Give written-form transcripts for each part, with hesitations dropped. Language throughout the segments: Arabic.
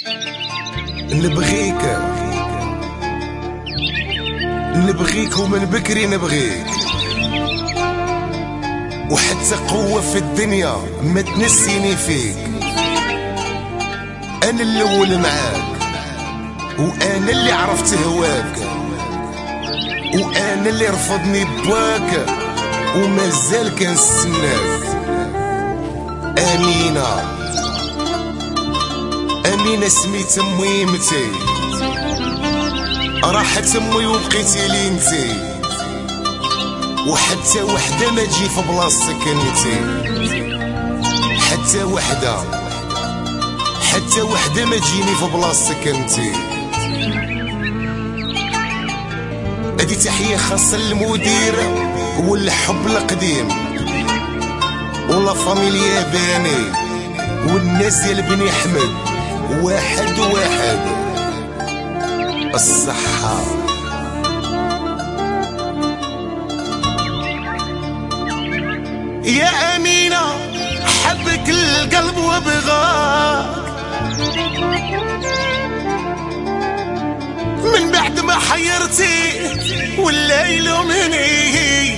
نبغيك ومن بكري نبغيك، وحتى قوة في الدنيا ما تنسيني فيك. أنا الأول معاك، وأنا اللي عرفت هواك، وأنا اللي رفضني بواك ومازال كنستناك. أمينة أمينة سميت ميمتي، راحت امي وبقيتي لي انتي، وحتى وحده ما تجي في بلاصتك انتي، حتى وحده ما تجيني في بلاصتك انتي. هادي تحيه خاصه للمديره والحب القديم ولا فاميليا باني والناس ديال بني احمد، واحد الصحة. يا أمينة حبك القلب وبغاك، من بعد ما حيرتي والليل مني،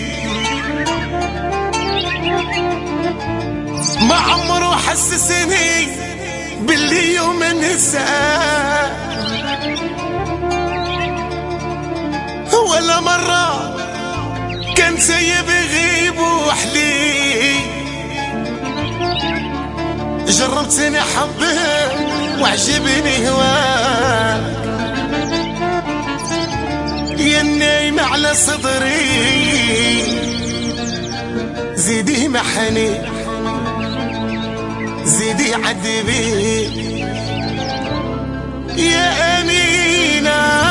ما عمره حسسني باللي يوم نساك، ولا مرة كان سايب يغيب وحدي. جربتني حبه وعجبني هواك، يا النايم على صدري زيدي محني زيدي عذبي. يا أمينة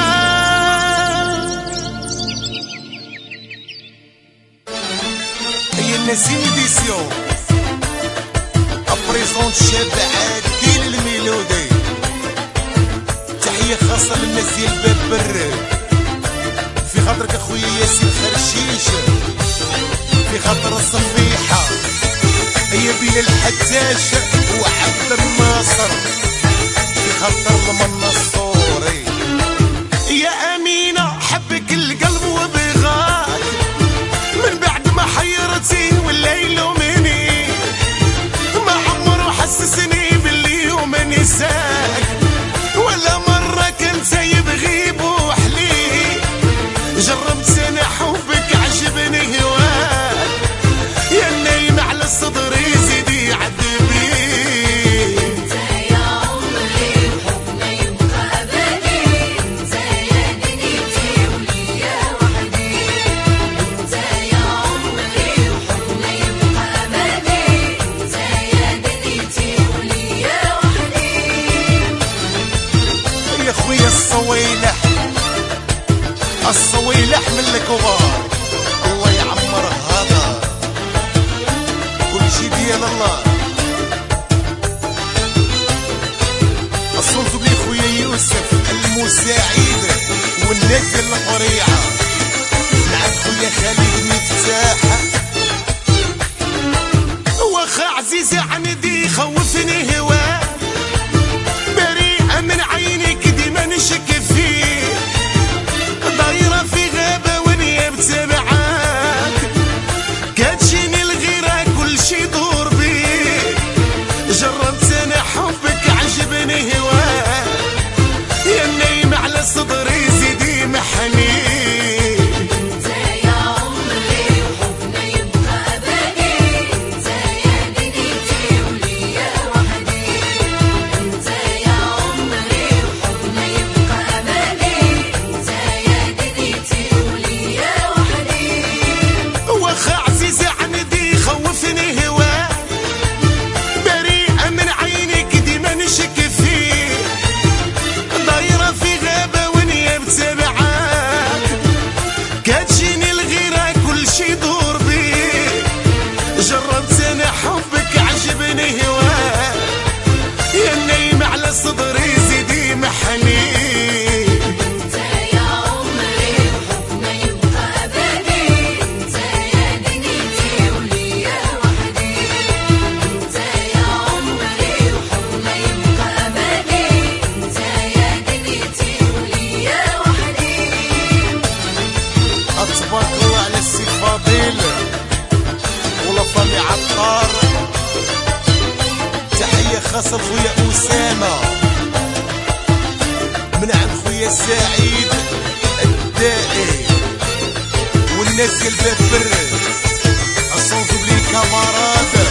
نسيم ديسيون ابريزونت شاب عادل الميلودي. تحية خاصة للناس ديال باب براد، في خاطرك اخويا ياسين خرشيش، في خاطر الصفيحة هي بين الحجاج وعبد الناصر، في خاطر المنصوري. يا أمينة حبك القلب وبغاك، من بعد ما حيرتي والليل مني، ما عمره حسسني باللي يوم نساك، ولا مرة كان سايب غيب وحلي. جربت انا حبك عجبني هواك، يا النايم على صدري زيدي عذبي. انت يا عمري وحبنا يبقى ابدي، انت يا دنيتي وليا وحدي، انت يا عمري وحبنا يبقى ابدي، انت يا دنيتي وليا وحدي. يا خويا الصويلح من الكبار، الله يعمر هذا كل شي ديال الله. الصوت بلي خويا يوسف المساعد والناس ديال القريعة، مع خويا خالد مفتاح. واخا عزيزي عندي خوفني هواه، بريئة من عينيك ديما نشك فيه، دايرة في غابة ونيا بتبعاك، كاتجيني الغيرة كل شي دور بيك. جربت انا حبك عجبني هواك، يا النايم على صدري زيدي محني. انت يا عمري وحبنا يبقى ابدي، انت يا دنيتي وليا وحدي، وصل خويا أسامة من عند خويا سعيد الدائي والناس البابر الصوت بلي كامارات.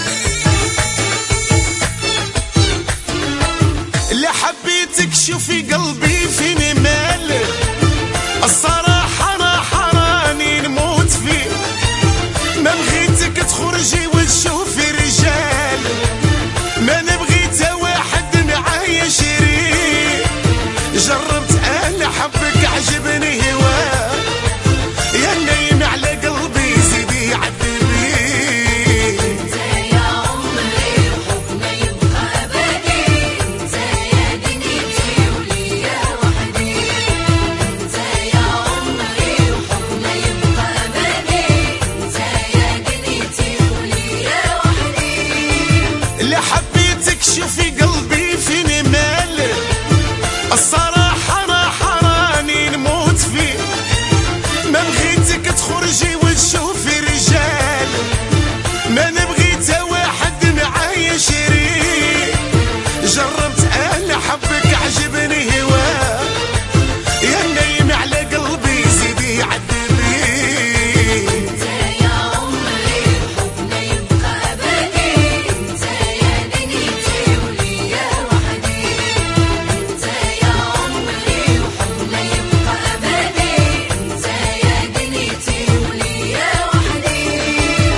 اللي حبيتك شوفي قلبي فيني مال، الصراحة أنا حراني نموت فيه، ما بغيتك تخرجي وتشوفي رجال، ما نبغيت واحد معايا شريك، جربت أنا حبك عجبني هواه، يا نايم على قلبي زيدي عذبي. انت يا عمري وحبنا يبقى أبدي، انت يا دنيتي وليا وحدي، انت يا عمري وحبنا يبقى أبدي، انت يا دنيتي وليا وحدي. اللي حبيتك شوفي قلبي فيني مال، الصراحة أنا حراني نموت فيه، ما بغيتك تخرجي وتشوفي رجال، ما نبغيت واحد معايا شريك، جربت أنا حبك عجبني هواه، يا نايم على قلبي زيدي عذبي. انت يا عمري وحبنا يبقى أبدي، انت يا دنيتي وليا وحدي، انت يا عمري وحبنا يبقى أبدي، انت يا دنيتي وليا وحدي.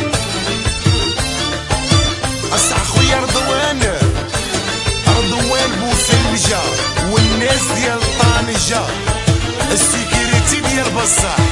أسع خويا رضوان بوسلجة والناس ديال طنجة، السيكيريتي ديال بصح